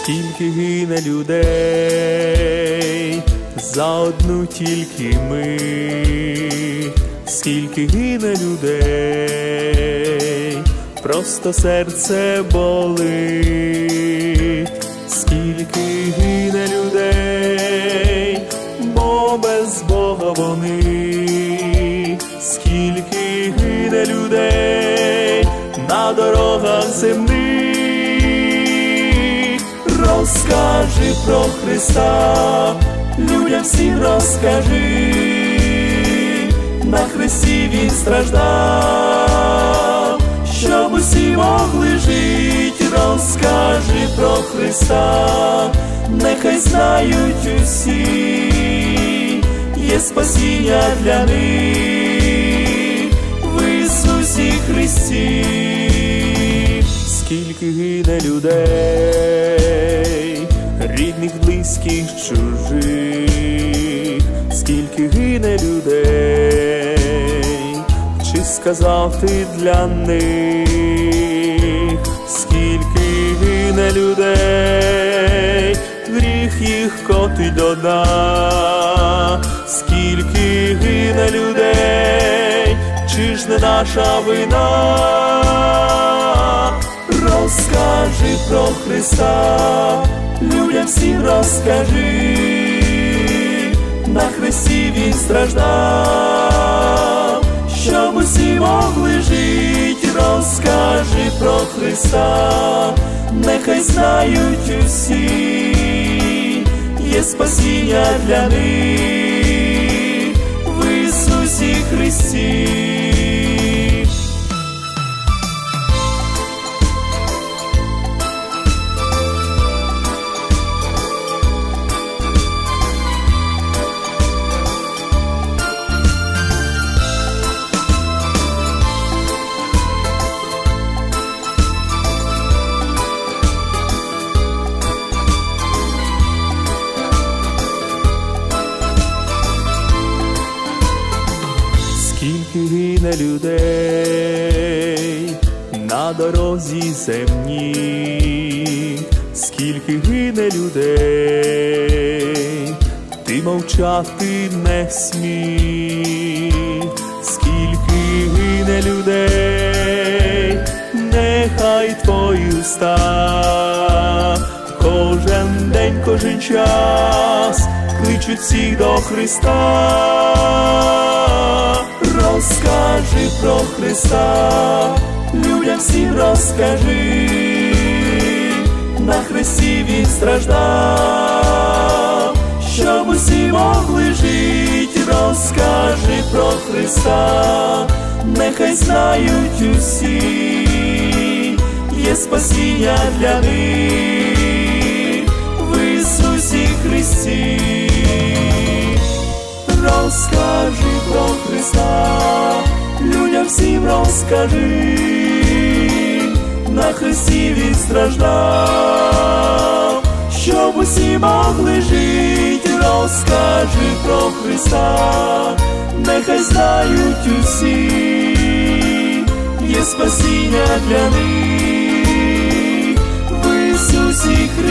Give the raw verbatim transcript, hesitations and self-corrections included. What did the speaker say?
Скільки гине людей за одну тільки мить, скільки гине людей, просто серце болить, скільки гине людей, бо без Бога вони, скільки гине людей на дорогах земних. Розкажи про Христа, людям всім розкажи, на хресті Він страждав, щоб усі могли жить. Розкажи про Христа, нехай знають усі, є спасіння для них в Ісусі Христі. Скільки гине людей, рідних, близьких, чужих, скільки гине людей, чи сказав ти для них, скільки гине людей, гріх їх котить до дна, скільки гине людей, чи ж не наша вина? Розкажи про Христа, людям всім розкажи, на хресті Він страждав, щоб усі могли жить. Розкажи про Христа, нехай знають усі, є спасіння для них в Ісусі Христі. Скільки гине людей на дорозі земній, скільки гине людей, ти мовчати не смій, скільки гине людей, нехай твої уста кожен день, кожен час кличуть всіх до Христа. Розкажи про Христа, людям всім розкажи, на хресті Він страждав, щоб усі могли жить. Розкажи про Христа, нехай знають усі, є спасіння для них в Ісусі Христі. Розкажи про Христа, людям всім розкажи, на хресті Він страждав, щоб усі могли жить. Розкажи про Христа, нехай знають усі, є спасіння для них в Ісусі Христі.